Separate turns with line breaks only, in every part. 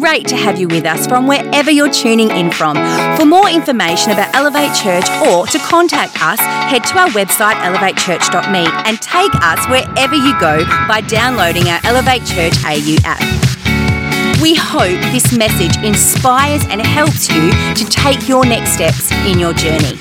great to have you with us from wherever you're tuning in from. For more information about Elevate Church or to contact us, head to our website elevatechurch.me and take us wherever you go by downloading our Elevate Church AU app. We hope this message inspires and helps you to take your next steps in your journey.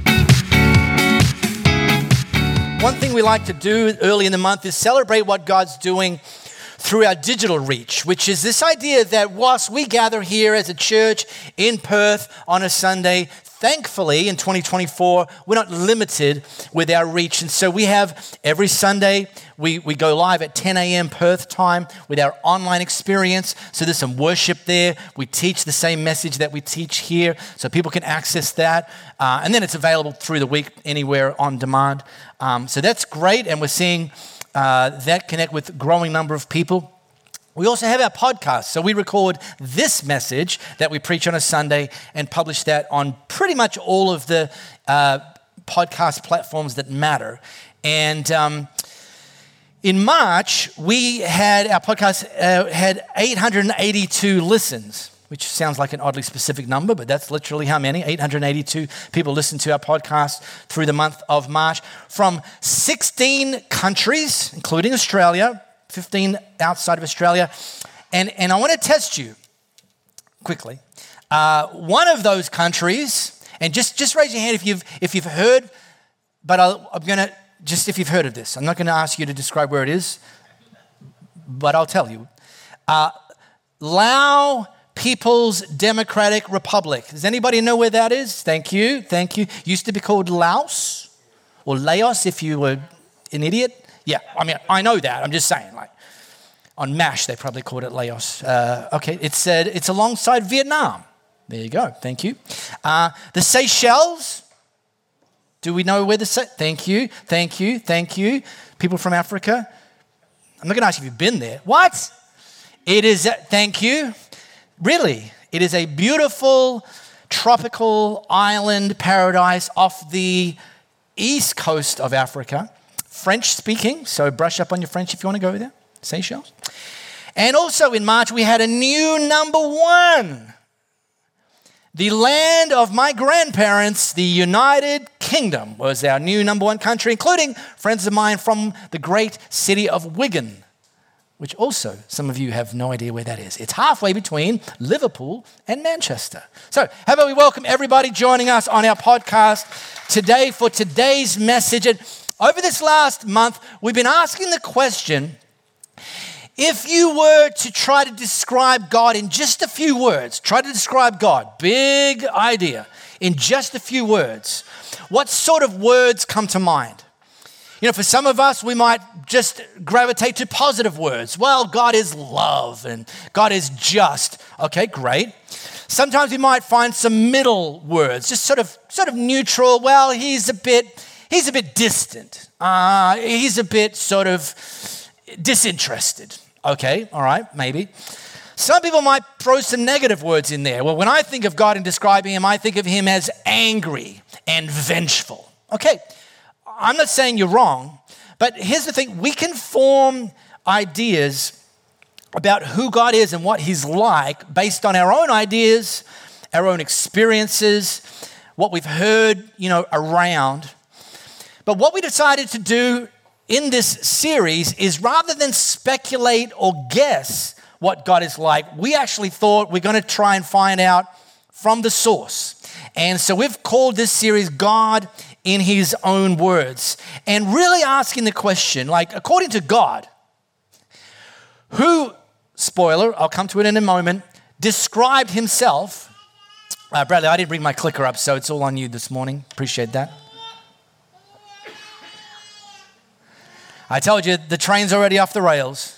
One thing we like to do early in the month is celebrate what God's doing through our digital reach, which is this idea that whilst we gather here as a church in Perth on a Sunday, thankfully in 2024, we're not limited with our reach. And so we have every Sunday, we go live at 10 a.m. Perth time with our online experience. So there's some worship there. We teach the same message that we teach here, so people can access that. And then it's available through the week anywhere on demand. So that's great. And we're seeing that connect with a growing number of people. We also have our podcast. So we record this message that we preach on a Sunday and publish that on pretty much all of the podcast platforms that matter. And in March, we had our podcast had 882 listens, which sounds like an oddly specific number, but that's literally how many. 882 people listened to our podcast through the month of March from 16 countries, including Australia, 15 outside of Australia. And I want to test you quickly. One of those countries, and just raise your hand if you've heard, but I'm going to, just if you've heard of this. I'm not going to ask you to describe where it is, but I'll tell you. Laos People's Democratic Republic. Does anybody know where that is? Thank you. Used to be called Laos or Laos if you were an idiot. Yeah, I mean, I know that. I'm just saying, like, on MASH, they probably called it Laos. Okay, it's alongside Vietnam. There you go. Thank you. The Seychelles. Do we know where Thank you. People from Africa. I'm not going to ask if you've been there. What? It is, thank you. Really, it is a beautiful tropical island paradise off the east coast of Africa. French speaking, so brush up on your French if you want to go there. Seychelles. And also in March, we had a new number one. The land of my grandparents, the United Kingdom, was our new number one country, including friends of mine from the great city of Wigan, which also some of you have no idea where that is. It's halfway between Liverpool and Manchester. So how about we welcome everybody joining us on our podcast today for today's message. And over this last month, we've been asking the question, if you were to try to describe God in just a few words, try to describe God, big idea, in just a few words, what sort of words come to mind? You know, for some of us, we might just gravitate to positive words. Well, God is love and God is just. Okay, great. Sometimes we might find some middle words, just sort of neutral. Well, he's a bit distant. He's a bit sort of disinterested. Okay, all right, maybe. Some people might throw some negative words in there. Well, when I think of God and describing him, I think of him as angry and vengeful. Okay. I'm not saying you're wrong, but here's the thing. We can form ideas about who God is and what he's like based on our own ideas, our own experiences, what we've heard, around. But what we decided to do in this series is rather than speculate or guess what God is like, we actually thought we're going to try and find out from the source. And so we've called this series God in his own words, and really asking the question, like, according to God, who, spoiler, I'll come to it in a moment, described himself. Bradley, I didn't bring my clicker up, so it's all on you this morning. Appreciate that. I told you, the train's already off the rails.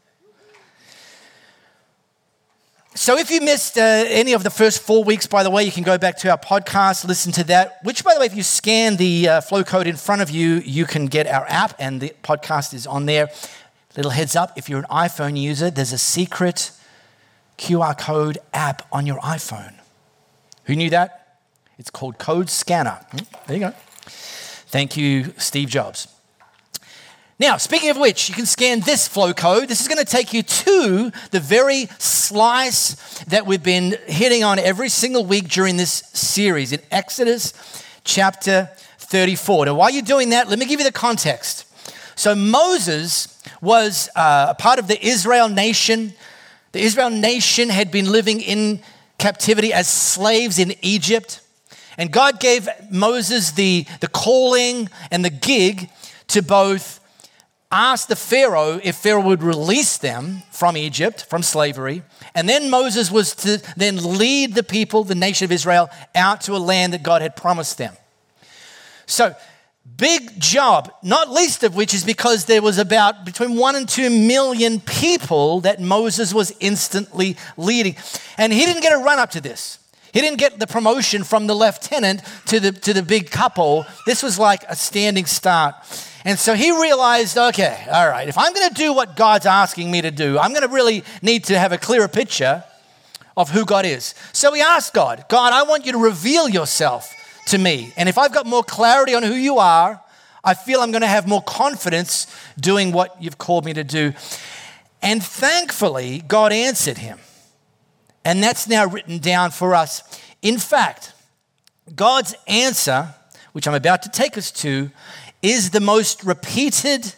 So if you missed any of the first 4 weeks, by the way, you can go back to our podcast, listen to that, which, by the way, if you scan the flow code in front of you, you can get our app, and the podcast is on there. Little heads up, if you're an iPhone user, there's a secret QR code app on your iPhone. Who knew that? It's called Code Scanner. There you go. Thank you, Steve Jobs. Now, speaking of which, you can scan this flow code. This is going to take you to the very slice that we've been hitting on every single week during this series in Exodus chapter 34. Now, while you're doing that, let me give you the context. So Moses was a part of the Israel nation. The Israel nation had been living in captivity as slaves in Egypt. And God gave Moses the calling and the gig to both ask the Pharaoh if Pharaoh would release them from Egypt, from slavery. And then Moses was to then lead the people, the nation of Israel, out to a land that God had promised them. So, big job, not least of which is because there was about between 1 and 2 million people that Moses was instantly leading. And he didn't get a run up to this. He didn't get the promotion from the lieutenant to the big couple. This was like a standing start. And so he realized, okay, all right, if I'm going to do what God's asking me to do, I'm going to really need to have a clearer picture of who God is. So he asked God, I want you to reveal yourself to me. And if I've got more clarity on who you are, I feel I'm going to have more confidence doing what you've called me to do. And thankfully, God answered him. And that's now written down for us. In fact, God's answer, which I'm about to take us to, is the most repeated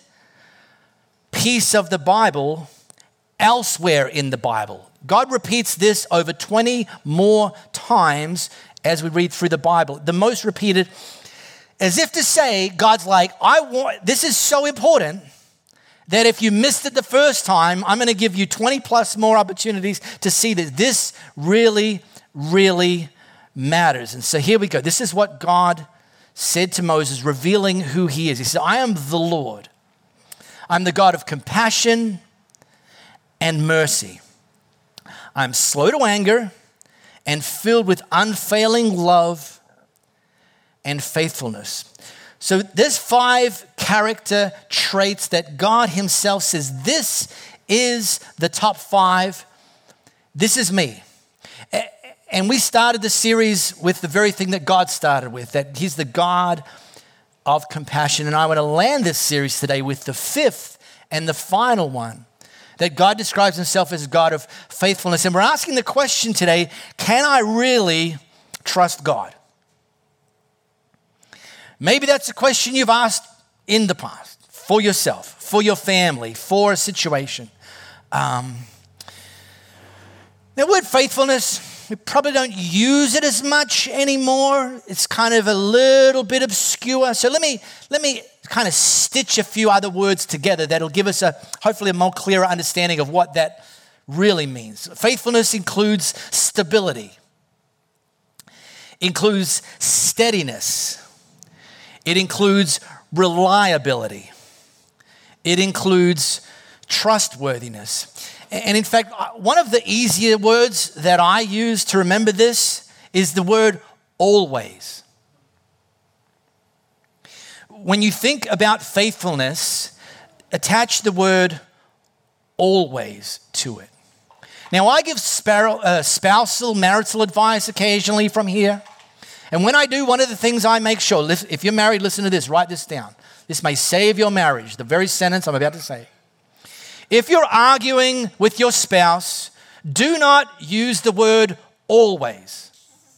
piece of the Bible elsewhere in the Bible. God repeats this over 20 more times as we read through the Bible. The most repeated, as if to say, God's like, this is so important that if you missed it the first time, I'm going to give you 20 plus more opportunities to see that this really, really matters. And so here we go. This is what God said to Moses, revealing who he is. He said, I am the Lord. I'm the God of compassion and mercy. I'm slow to anger and filled with unfailing love and faithfulness. So there's 5 character traits that God himself says, this is the top 5. This is me. And we started the series with the very thing that God started with, that he's the God of compassion. And I want to land this series today with the 5th and the final one, that God describes himself as a God of faithfulness. And we're asking the question today, can I really trust God? Maybe that's a question you've asked in the past, for yourself, for your family, for a situation. The word faithfulness, we probably don't use it as much anymore. It's kind of a little bit obscure. So let me kind of stitch a few other words together that'll give us hopefully a more clearer understanding of what that really means. Faithfulness includes stability, includes steadiness, it includes reliability, it includes trustworthiness. And in fact, one of the easier words that I use to remember this is the word always. When you think about faithfulness, attach the word always to it. Now, I give spousal, marital advice occasionally from here. And when I do, one of the things I make sure, if you're married, listen to this, write this down. This may save your marriage, the very sentence I'm about to say. If you're arguing with your spouse, do not use the word always.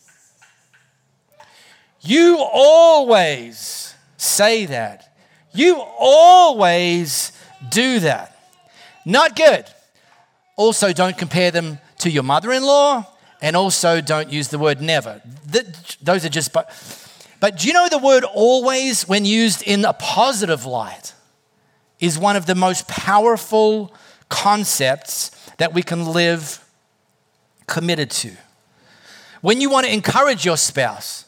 You always say that. You always do that. Not good. Also, don't compare them to your mother-in-law, and also don't use the word never. Those are just... But do you know the word always, when used in a positive light, is one of the most powerful concepts that we can live committed to. When you want to encourage your spouse,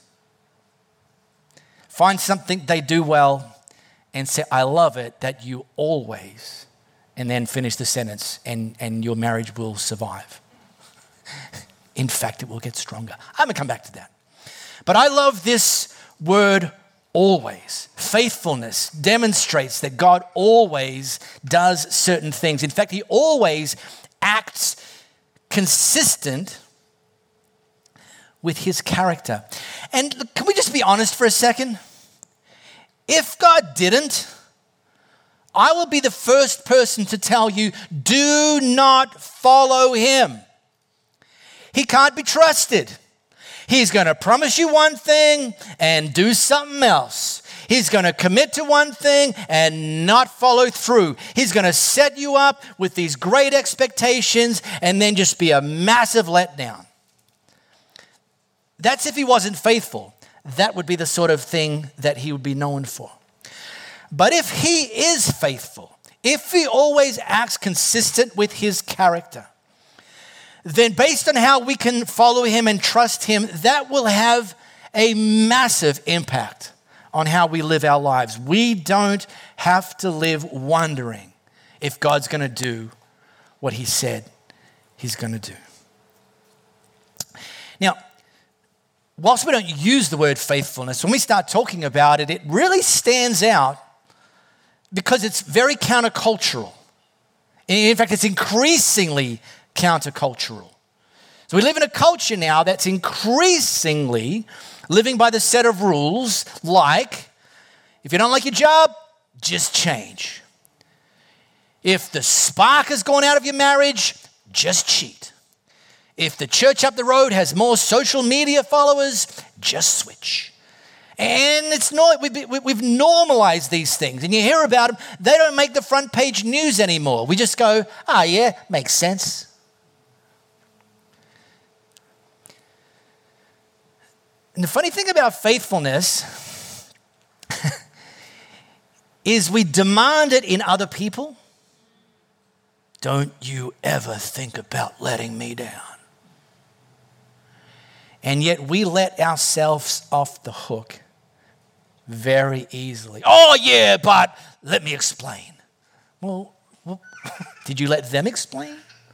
find something they do well and say, I love it that you always, and then finish the sentence and your marriage will survive. In fact, it will get stronger. I'm going to come back to that. But I love this word always. Faithfulness demonstrates that God always does certain things. In fact, he always acts consistent with his character. And can we just be honest for a second? If God didn't, I will be the first person to tell you, do not follow him. He can't be trusted. He's going to promise you one thing and do something else. He's going to commit to one thing and not follow through. He's going to set you up with these great expectations and then just be a massive letdown. That's if he wasn't faithful. That would be the sort of thing that he would be known for. But if he is faithful, if he always acts consistent with his character, then based on how we can follow him and trust him, that will have a massive impact on how we live our lives. We don't have to live wondering if God's going to do what he said he's going to do. Now, whilst we don't use the word faithfulness, when we start talking about it, it really stands out because it's very countercultural. In fact, it's increasingly countercultural. So we live in a culture now that's increasingly living by the set of rules like, if you don't like your job, just change. If the spark has gone out of your marriage, just cheat. If the church up the road has more social media followers, just switch. And it's not, we've normalized these things, and you hear about them. They don't make the front page news anymore. We just go, yeah, makes sense. And the funny thing about faithfulness is we demand it in other people. Don't you ever think about letting me down. And yet we let ourselves off the hook very easily. Oh yeah, but let me explain. Well, did you let them explain?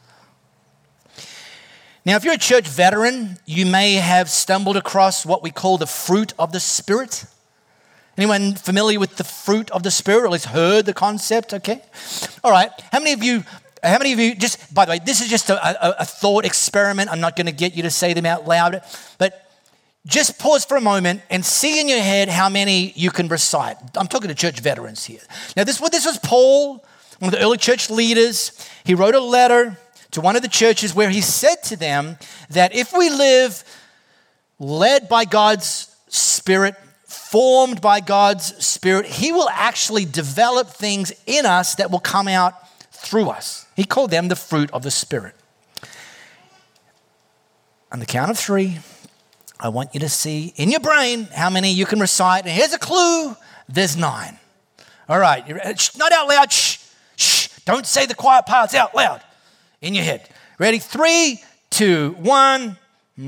Now, if you're a church veteran, you may have stumbled across what we call the fruit of the Spirit. Anyone familiar with the fruit of the Spirit, or at least heard the concept? Okay. All right. How many of you, just, by the way, this is just a thought experiment. I'm not going to get you to say them out loud, but just pause for a moment and see in your head how many you can recite. I'm talking to church veterans here. Now, this was Paul, one of the early church leaders. He wrote a letter to one of the churches where he said to them that if we live led by God's Spirit, formed by God's Spirit, he will actually develop things in us that will come out through us. He called them the fruit of the Spirit. On the count of 3, I want you to see in your brain how many you can recite. And here's a clue. There's 9. All right. Not out loud. Shh. Shh. Don't say the quiet parts out loud. In your head. Ready? 3, 2, 1.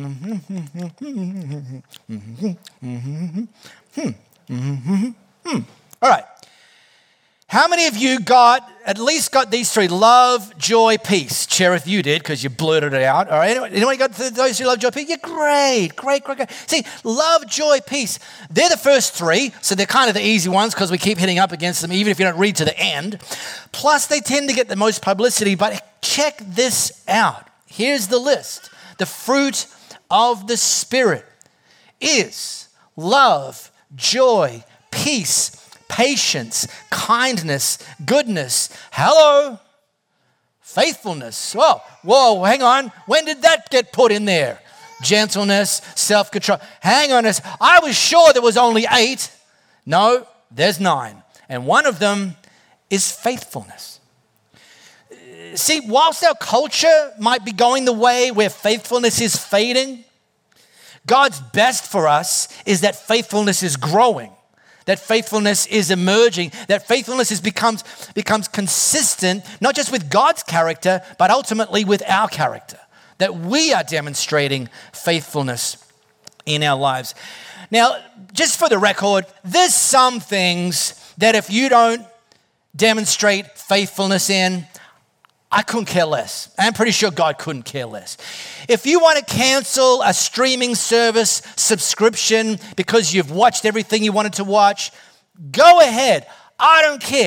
All right. How many of you at least got these 3? Love, joy, peace. Cherith, you did because you blurted it out. All right. Anyone got those who love, joy, peace? Yeah, great. See, love, joy, peace. They're the first 3, so they're kind of the easy ones because we keep hitting up against them even if you don't read to the end. Plus, they tend to get the most publicity, but check this out. Here's the list. The fruit of the Spirit is love, joy, peace, patience, kindness, goodness, faithfulness. Whoa, hang on. When did that get put in there? Gentleness, self-control. Hang on. I was sure there was only 8. No, there's 9. And one of them is faithfulness. See, whilst our culture might be going the way where faithfulness is fading, God's best for us is that faithfulness is growing. That faithfulness is emerging, that faithfulness becomes consistent, not just with God's character, but ultimately with our character. That we are demonstrating faithfulness in our lives. Now, just for the record, there's some things that if you don't demonstrate faithfulness in, I couldn't care less. I'm pretty sure God couldn't care less. If you want to cancel a streaming service subscription because you've watched everything you wanted to watch, go ahead. I don't care.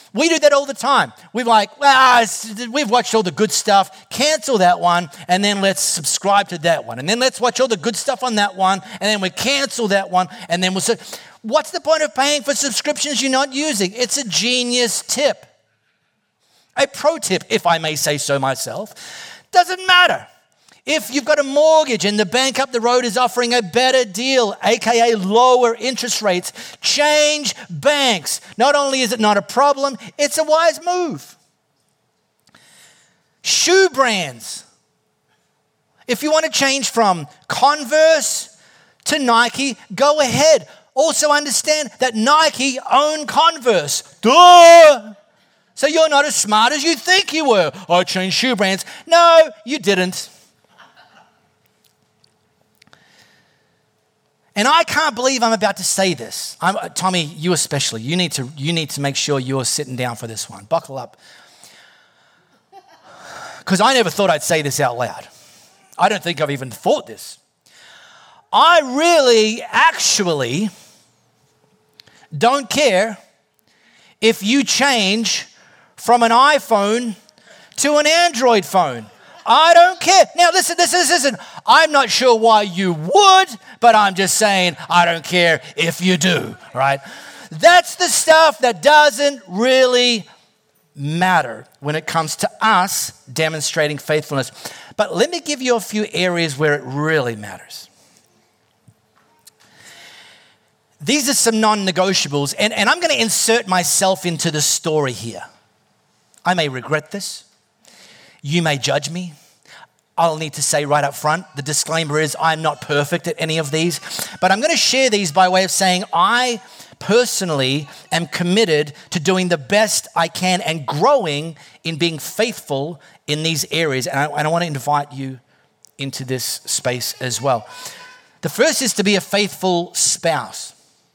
We do that all the time. We're like, we've watched all the good stuff, cancel that one, and then let's subscribe to that one. And then let's watch all the good stuff on that one, and then we cancel that one, and then we'll say, what's the point of paying for subscriptions you're not using? It's a genius tip. A pro tip, if I may say so myself. Doesn't matter. If you've got a mortgage and the bank up the road is offering a better deal, aka lower interest rates, change banks. Not only is it not a problem, it's a wise move. Shoe brands. If you want to change from Converse to Nike, go ahead. Also understand that Nike own Converse. Duh! So you're not as smart as you think you were. I changed shoe brands. No, you didn't. And I can't believe I'm about to say this. Tommy, you especially. You need to make sure you're sitting down for this one. Buckle up. Because I never thought I'd say this out loud. I don't think I've even thought this. I really, actually don't care if you change from an iPhone to an Android phone. I don't care. Now listen, I'm not sure why you would, but I'm just saying I don't care if you do, right? That's the stuff that doesn't really matter when it comes to us demonstrating faithfulness. But let me give you a few areas where it really matters. These are some non-negotiables, and I'm going to insert myself into the story here. I may regret this. You may judge me. I'll need to say right up front, the disclaimer is I'm not perfect at any of these, but I'm going to share these by way of saying I personally am committed to doing the best I can and growing in being faithful in these areas. And I want to invite you into this space as well. The first is to be a faithful spouse.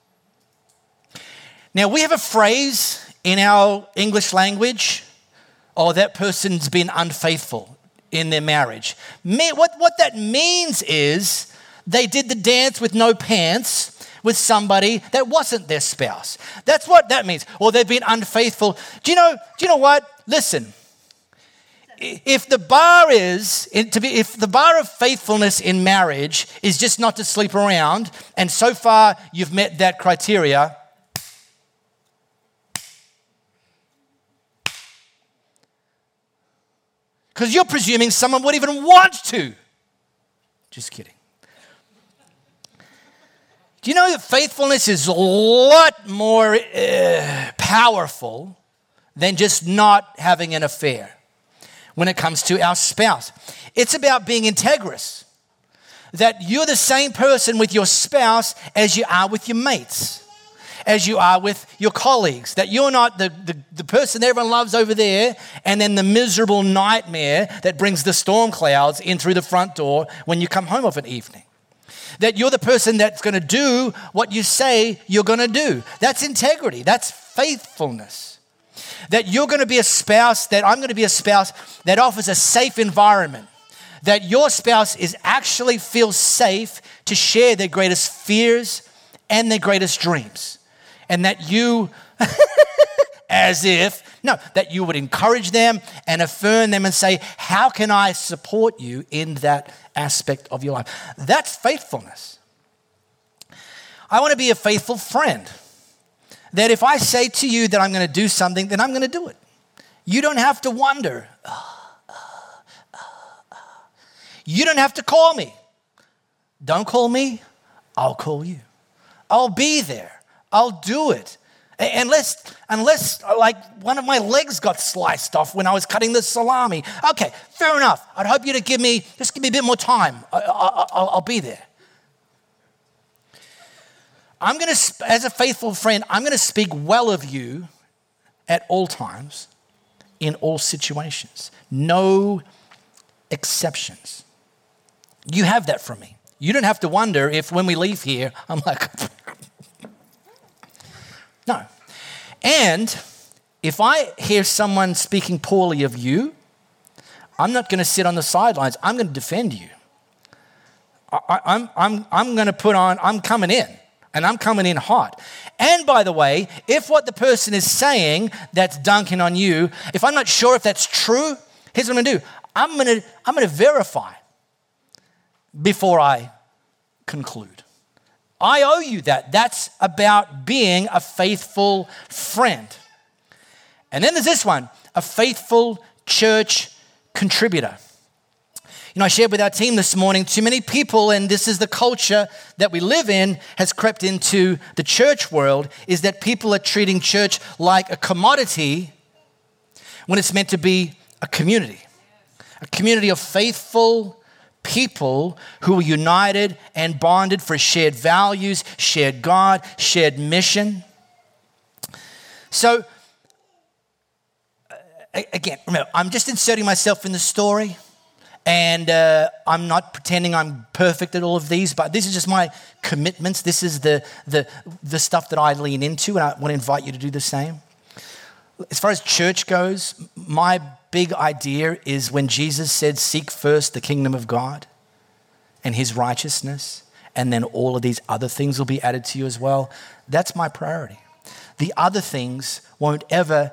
Now, we have a phrase in our English language, that person's been unfaithful in their marriage. What that means is they did the dance with no pants with somebody that wasn't their spouse. That's what that means. Or they've been unfaithful. Do you know what? Listen, if the bar of faithfulness in marriage is just not to sleep around, and so far you've met that criteria, because you're presuming someone would even want to. Just kidding. Do you know that faithfulness is a lot more powerful than just not having an affair when it comes to our spouse? It's about being integrous. That you're the same person with your spouse as you are with your mates, as you are with your colleagues, that you're not the person that everyone loves over there and then the miserable nightmare that brings the storm clouds in through the front door when you come home of an evening. That you're the person that's going to do what you say you're going to do. That's integrity. That's faithfulness. That you're going to be a spouse, that I'm going to be a spouse that offers a safe environment. That your spouse actually feels safe to share their greatest fears and their greatest dreams. And that you, that you would encourage them and affirm them and say, how can I support you in that aspect of your life? That's faithfulness. I want to be a faithful friend. That if I say to you that I'm going to do something, then I'm going to do it. You don't have to wonder. You don't have to call me. Don't call me, I'll call you. I'll be there. I'll do it. Unless like one of my legs got sliced off when I was cutting the salami. Okay, fair enough. I'd hope you to give me a bit more time. I'll be there. As a faithful friend, I'm going to speak well of you at all times, in all situations. No exceptions. You have that from me. You don't have to wonder if when we leave here, I'm like... No. And if I hear someone speaking poorly of you, I'm not going to sit on the sidelines. I'm going to defend you. I'm going to I'm coming in. and I'm coming in hot. And by the way, if what the person is saying that's dunking on you, if I'm not sure if that's true, here's what I'm going to do. I'm going to verify before I conclude. I owe you that. That's about being a faithful friend. And then there's this one, a faithful church contributor. You know, I shared with our team this morning, too many people, and this is the culture that we live in, has crept into the church world, is that people are treating church like a commodity when it's meant to be a community of faithful people who are united and bonded for shared values, shared God, shared mission. So, again, remember, I'm just inserting myself in the story. And I'm not pretending I'm perfect at all of these, but this is just my commitments. This is the stuff that I lean into, and I want to invite you to do the same. As far as church goes, my big idea is when Jesus said, seek first the kingdom of God and his righteousness, and then all of these other things will be added to you as well. That's my priority. The other things won't ever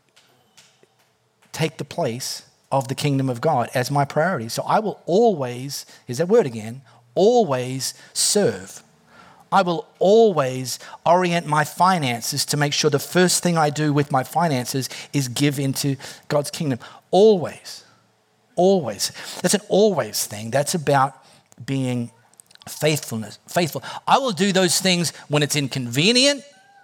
take the place of the kingdom of God as my priority. So I will always, here's that word again, always serve. I will always orient my finances to make sure the first thing I do with my finances is give into God's kingdom. Always. Always. That's an always thing. That's about being faithful. I will do those things when it's inconvenient.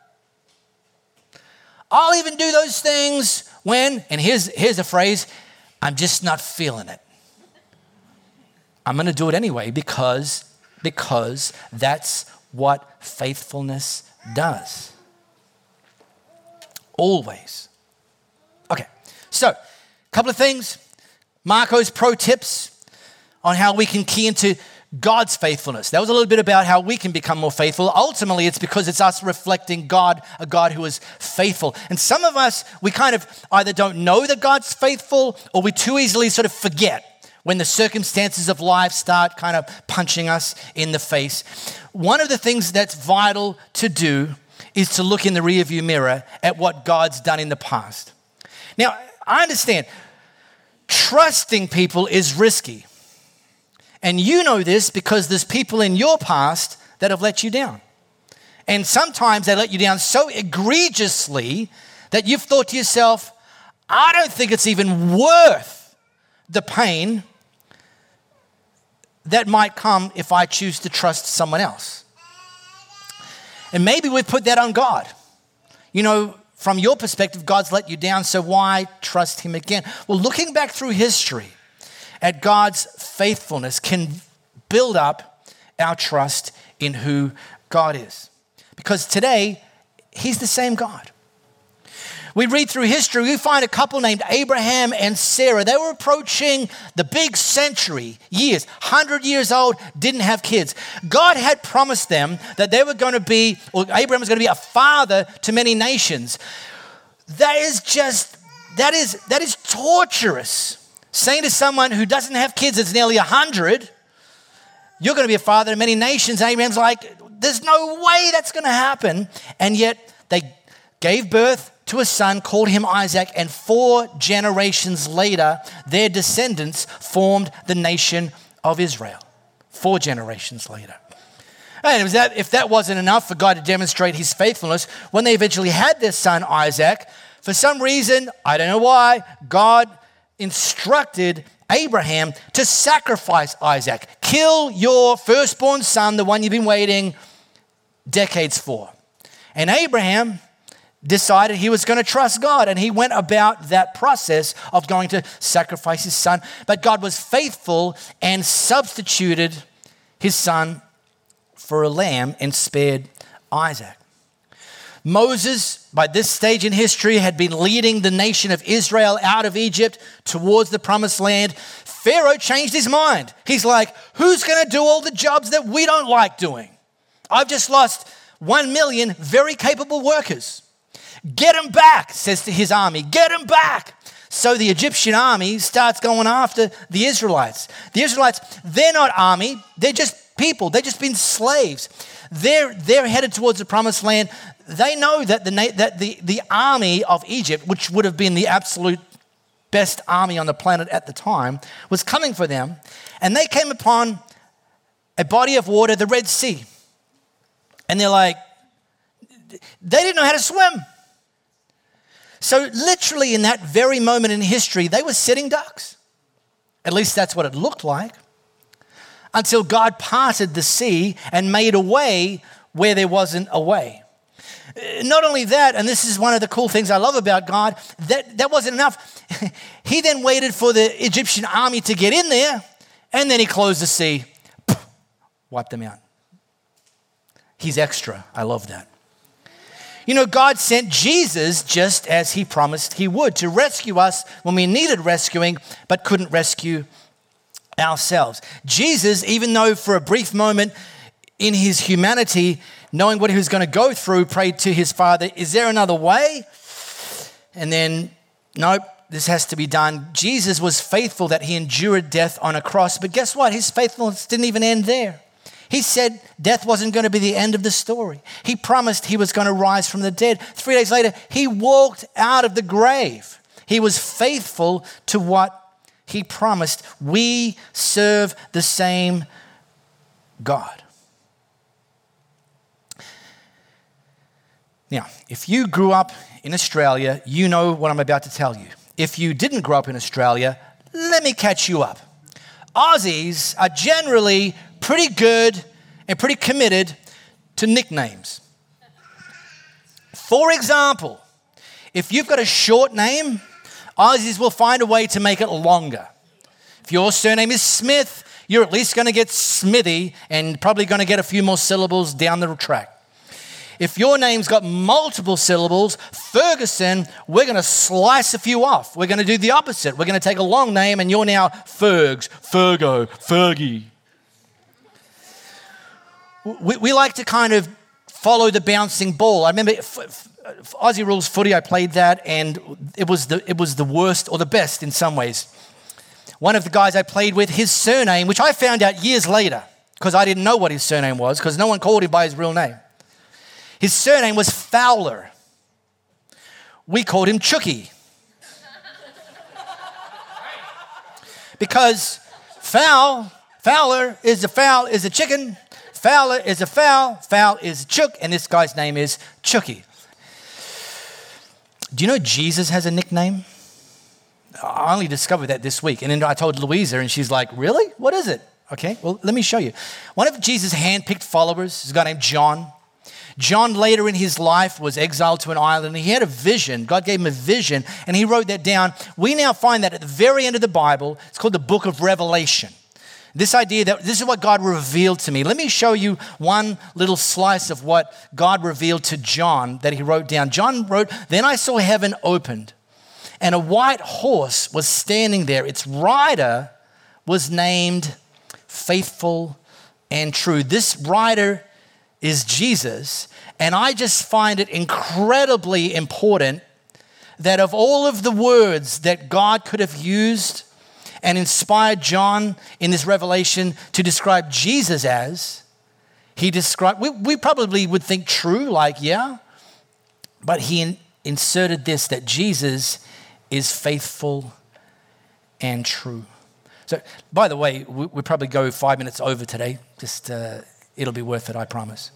I'll even do those things when, and here's a phrase, I'm just not feeling it. I'm going to do it anyway because that's what faithfulness does. Always. Okay, so a couple of things. Marco's pro tips on how we can key into God's faithfulness. That was a little bit about how we can become more faithful. Ultimately, it's because it's us reflecting God, a God who is faithful. And some of us, we kind of either don't know that God's faithful, or we too easily sort of forget when the circumstances of life start kind of punching us in the face. One of the things that's vital to do is to look in the rearview mirror at what God's done in the past. Now, I understand trusting people is risky. And you know this because there's people in your past that have let you down. And sometimes they let you down so egregiously that you've thought to yourself, I don't think it's even worth the pain that might come if I choose to trust someone else. And maybe we've put that on God. You know, from your perspective, God's let you down, so why trust him again? Well, looking back through history at God's faithfulness can build up our trust in who God is. Because today, he's the same God. We read through history, we find a couple named Abraham and Sarah. They were approaching the big century years, 100 years old, didn't have kids. God had promised them that they were going to be, or Abraham was going to be a father to many nations. That is torturous. Saying to someone who doesn't have kids, it's nearly 100, you're going to be a father to many nations. And Abraham's like, there's no way that's going to happen. And yet they gave birth to a son, called him Isaac, and 4 generations later, their descendants formed the nation of Israel. 4 generations later. And if that wasn't enough for God to demonstrate his faithfulness, when they eventually had their son Isaac, for some reason, I don't know why, God instructed Abraham to sacrifice Isaac. Kill your firstborn son, the one you've been waiting decades for. And Abraham decided he was going to trust God, and he went about that process of going to sacrifice his son. But God was faithful and substituted his son for a lamb and spared Isaac. Moses, by this stage in history, had been leading the nation of Israel out of Egypt towards the promised land. Pharaoh changed his mind. He's like, who's going to do all the jobs that we don't like doing? I've just lost 1 million very capable workers. Get them back, says to his army. Get them back. So the Egyptian army starts going after the Israelites. The Israelites, they're not army. They're just people. They've just been slaves. They're headed towards the promised land. They know that the army of Egypt, which would have been the absolute best army on the planet at the time, was coming for them. And they came upon a body of water, the Red Sea. And they're like, they didn't know how to swim. So literally in that very moment in history, they were sitting ducks. At least that's what it looked like. Until God parted the sea and made a way where there wasn't a way. Not only that, and this is one of the cool things I love about God, that wasn't enough. He then waited for the Egyptian army to get in there, and then he closed the sea, wiped them out. He's extra. I love that. You know, God sent Jesus just as he promised he would to rescue us when we needed rescuing but couldn't rescue ourselves. Jesus, even though for a brief moment in his humanity, knowing what he was going to go through, prayed to his Father, is there another way? And then, nope, this has to be done. Jesus was faithful that he endured death on a cross, but guess what? His faithfulness didn't even end there. He said death wasn't going to be the end of the story. He promised he was going to rise from the dead. 3 days later, he walked out of the grave. He was faithful to what he promised. We serve the same God. Now, if you grew up in Australia, you know what I'm about to tell you. If you didn't grow up in Australia, let me catch you up. Aussies are generally pretty good and pretty committed to nicknames. For example, if you've got a short name, Aussies will find a way to make it longer. If your surname is Smith, you're at least going to get Smithy and probably going to get a few more syllables down the track. If your name's got multiple syllables, Ferguson, we're going to slice a few off. We're going to do the opposite. We're going to take a long name and you're now Fergs, Fergo, Fergie. We like to kind of follow the bouncing ball. I remember Aussie Rules Footy, I played that, and it was the worst or the best in some ways. One of the guys I played with, his surname, which I found out years later, because I didn't know what his surname was, because no one called him by his real name. His surname was Fowler. We called him Chookie. Because Fowler is a chicken, Fowler is a fowl is a chook, and this guy's name is Chookie. Do you know Jesus has a nickname? I only discovered that this week. And then I told Louisa, and she's like, really? What is it? Okay, well, let me show you. One of Jesus' handpicked followers is a guy named John. John later in his life was exiled to an island, and he had a vision. God gave him a vision, and he wrote that down. We now find that at the very end of the Bible. It's called the book of Revelation. This idea that this is what God revealed to me. Let me show you one little slice of what God revealed to John that he wrote down. John wrote, "Then I saw heaven opened, and a white horse was standing there. Its rider was named Faithful and True." This rider is Jesus, and I just find it incredibly important that of all of the words that God could have used and inspired John in this revelation to describe Jesus as, he described, we probably would think true, like, yeah, but he inserted this, that Jesus is faithful and true. So, by the way, we probably go 5 minutes over today. Just, it'll be worth it, I promise.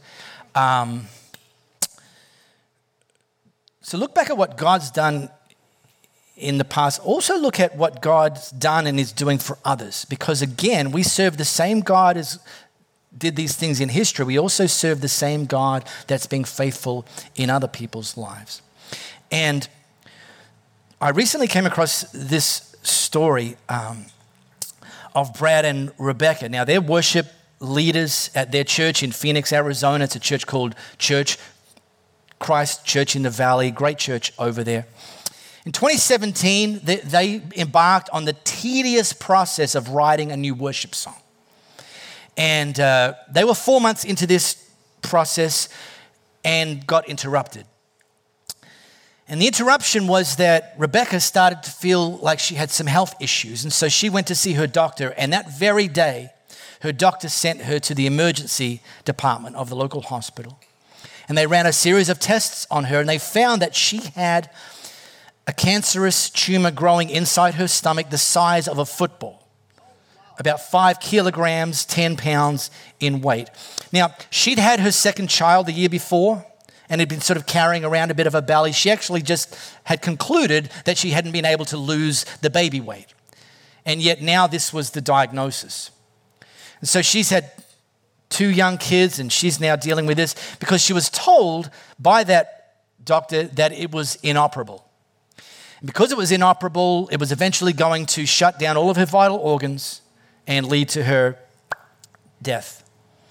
So look back at what God's done in the past. Also look at what God's done and is doing for others. Because again, we serve the same God as did these things in history. We also serve the same God that's being faithful in other people's lives. And I recently came across this story of Brad and Rebecca. Now, they're worship leaders at their church in Phoenix, Arizona. It's a church called Christ Church in the Valley. Great church over there. In 2017, they embarked on the tedious process of writing a new worship song. And they were 4 months into this process and got interrupted. And the interruption was that Rebecca started to feel like she had some health issues. And so she went to see her doctor. And that very day, her doctor sent her to the emergency department of the local hospital. And they ran a series of tests on her, and they found that she had a cancerous tumor growing inside her stomach the size of a football, about 5 kilograms, 10 pounds in weight. Now, she'd had her second child the year before and had been sort of carrying around a bit of a belly. She actually just had concluded that she hadn't been able to lose the baby weight. And yet now this was the diagnosis. And so she's had 2 young kids, and she's now dealing with this because she was told by that doctor that it was inoperable. And because it was inoperable, it was eventually going to shut down all of her vital organs and lead to her death.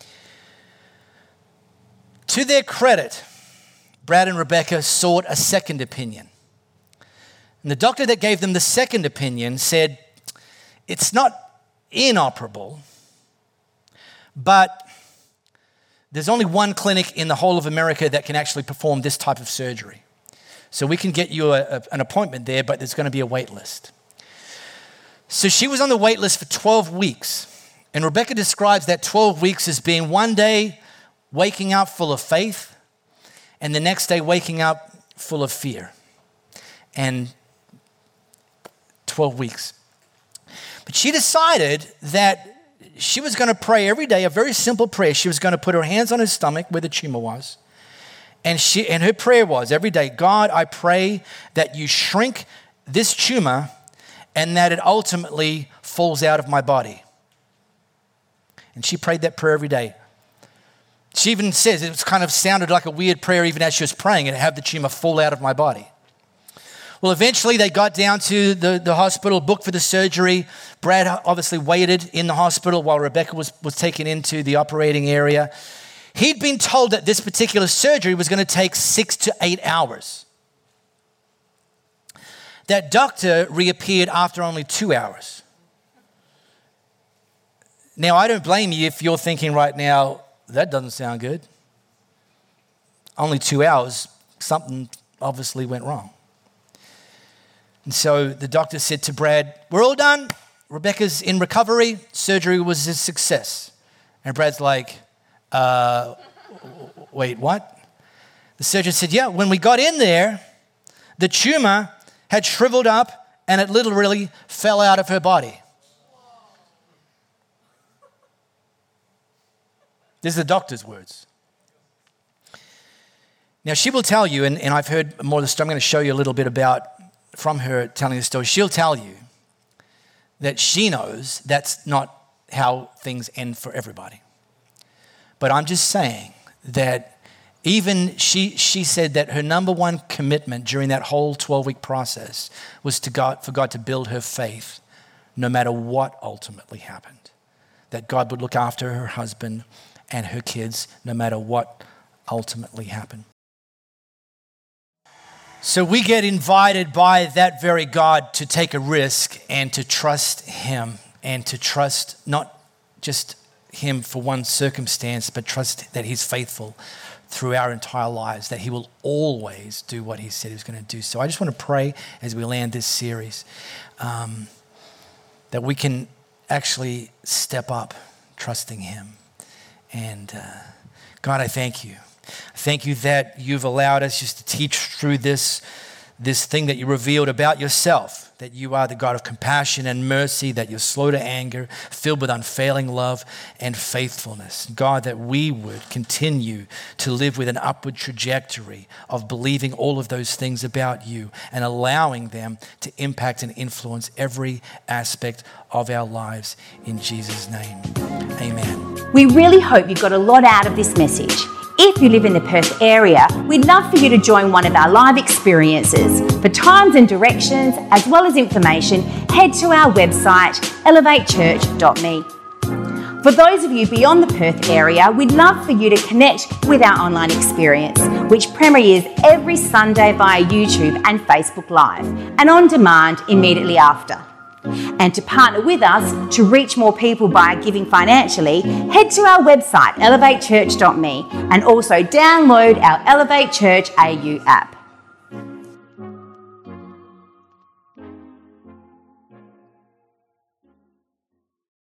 To their credit, Brad and Rebecca sought a second opinion. And the doctor that gave them the second opinion said, it's not inoperable, but there's only one clinic in the whole of America that can actually perform this type of surgery. So we can get you an appointment there, but there's going to be a wait list. So she was on the wait list for 12 weeks. And Rebecca describes that 12 weeks as being one day waking up full of faith and the next day waking up full of fear. And 12 weeks. But she decided that she was going to pray every day, a very simple prayer. She was going to put her hands on her stomach where the tumor was. And her prayer was every day, God, I pray that you shrink this tumor and that it ultimately falls out of my body. And she prayed that prayer every day. She even says it kind of sounded like a weird prayer even as she was praying, and have the tumor fall out of my body. Well, eventually they got down to the hospital, booked for the surgery. Brad obviously waited in the hospital while Rebecca was taken into the operating area. He'd been told that this particular surgery was going to take 6 to 8 hours. That doctor reappeared after only 2 hours. Now, I don't blame you if you're thinking right now, that doesn't sound good. Only 2 hours, something obviously went wrong. And so the doctor said to Brad, we're all done. Rebecca's in recovery. Surgery was a success. And Brad's like, wait, what? The surgeon said, yeah, when we got in there, the tumor had shriveled up and it literally fell out of her body. These are the doctor's words. Now, she will tell you, and I've heard more of the story, I'm going to show you a little bit about from her telling the story. She'll tell you that she knows that's not how things end for everybody. But I'm just saying that even she said that her number one commitment during that whole 12-week process was for God to build her faith no matter what ultimately happened. That God would look after her husband and her kids no matter what ultimately happened. So we get invited by that very God to take a risk and to trust him, and to trust not just him for one circumstance, but trust that he's faithful through our entire lives, that he will always do what he said he was going to do. So I just want to pray as we land this series that we can actually step up trusting him. And God, I thank you. Thank you that you've allowed us just to teach through this thing that you revealed about yourself, that you are the God of compassion and mercy, that you're slow to anger, filled with unfailing love and faithfulness. God, that we would continue to live with an upward trajectory of believing all of those things about you and allowing them to impact and influence every aspect of our lives. In Jesus' name, amen.
We really hope you got a lot out of this message. If you live in the Perth area, we'd love for you to join one of our live experiences. For times and directions, as well as information, head to our website, elevatechurch.me. For those of you beyond the Perth area, we'd love for you to connect with our online experience, which premieres every Sunday via YouTube and Facebook Live, and on demand immediately after. And to partner with us to reach more people by giving financially, head to our website, elevatechurch.me, and also download our Elevate Church AU app.